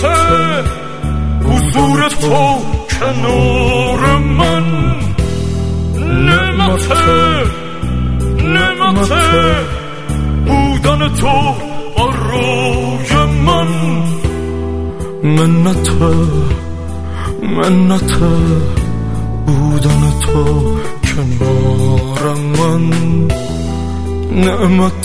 حضور تو کنار من، نعمت بودن تو برای من، منت بودن تو کنار من، نعمت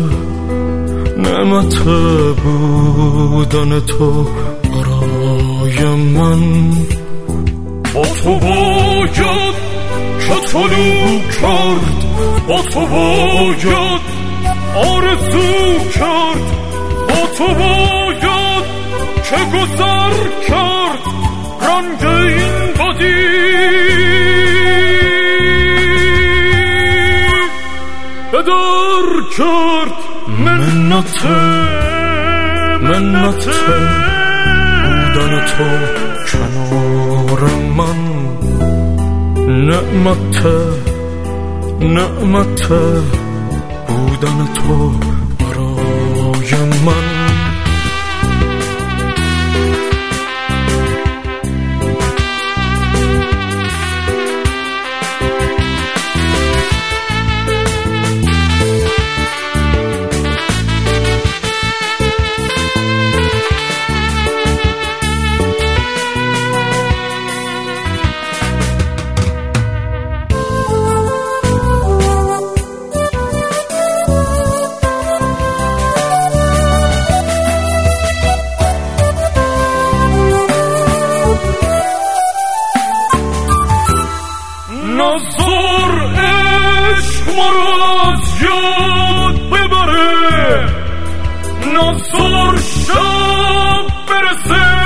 بودن تو برای من. با تو باید که طلوع کرد، با تو باید آرزو کرد، با تو باید که گذر کرد رنگ این بدی. بدر کرد منت بودن تو کنار من، نعمت بودن تو برای من. نظر عشق ما را از یاد ببره، نظر شب برسه